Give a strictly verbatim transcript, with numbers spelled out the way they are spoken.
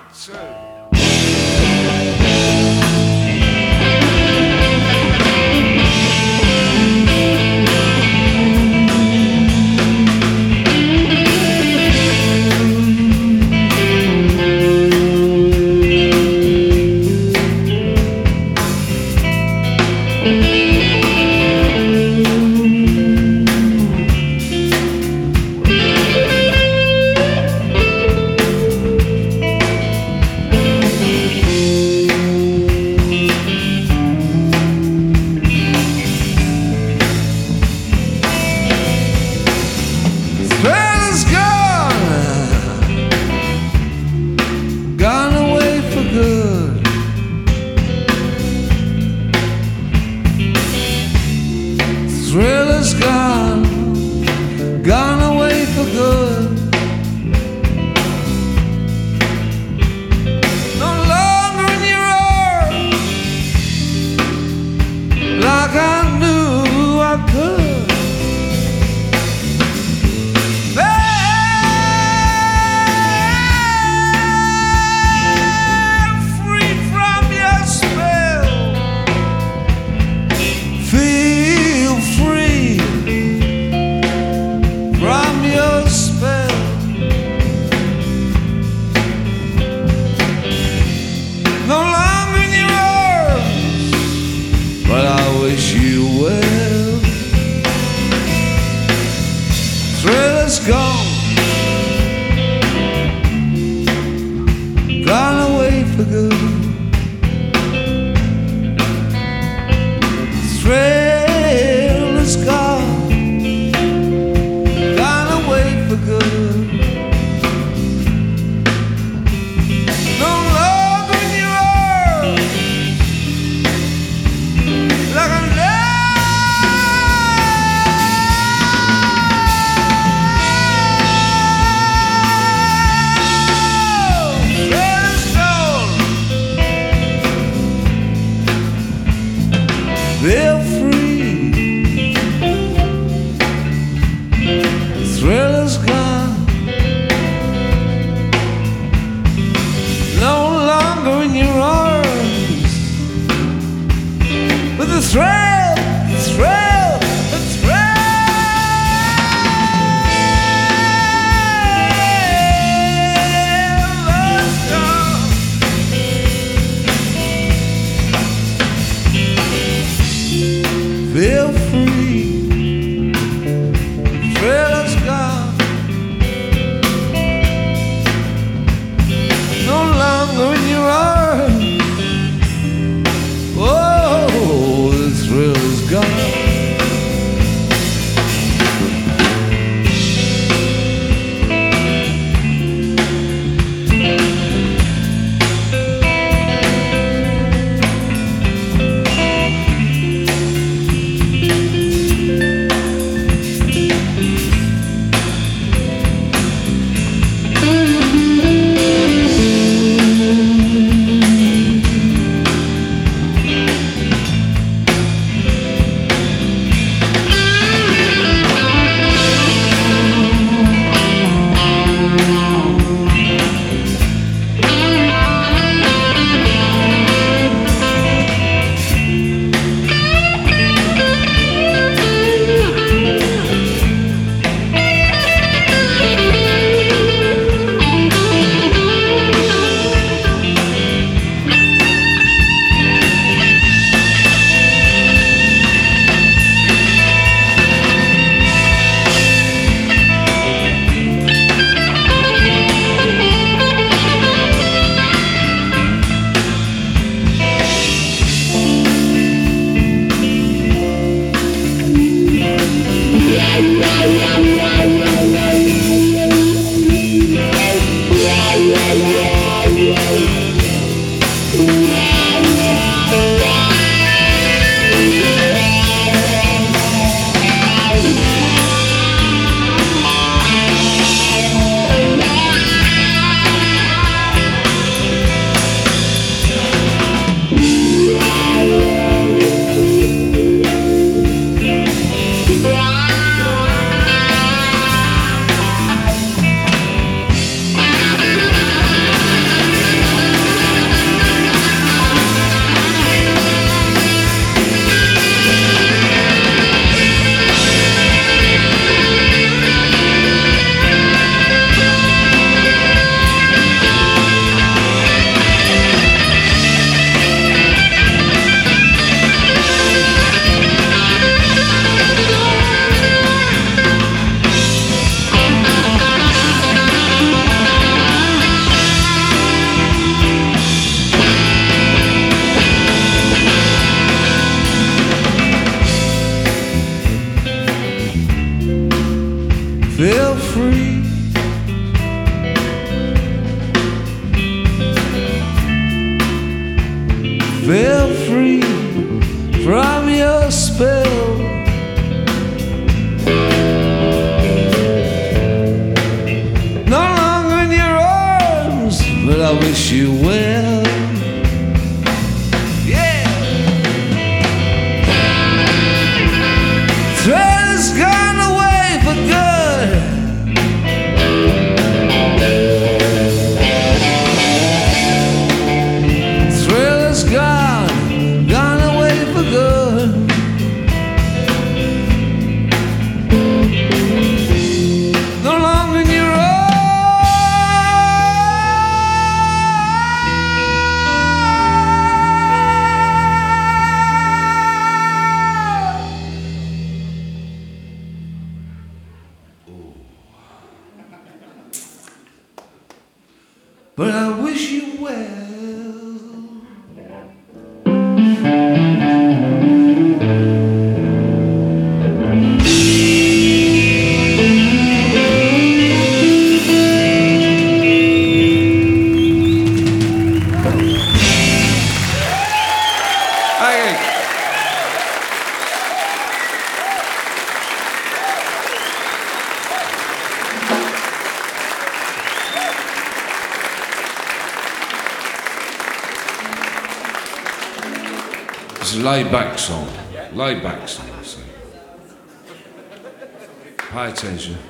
Thrill is gone, gone away for good. No longer in your arms, like I knew I could. They're free from your spell. Feel free from your spell. No longer in your arms, but I wish you well. Thrill is gone, gone away for good. Thrill is gone, gone away for good. No longer in your arms, like a love. Thrill is gone. Feel free. Thrill is gone, no longer in your arms. But the thrill, the thrill, the thrill is gone. Feel free. Thrill is gone, no longer in your arms. Oh, the thrill free from your spell. No longer in your arms, but I wish you well. Yeah. Thread has gone away for good. Thrill has gone, gone away for good. No longer in your arms. But I wish you well. Okay. It's a laid-back song, laid-back song. So. Pay attention.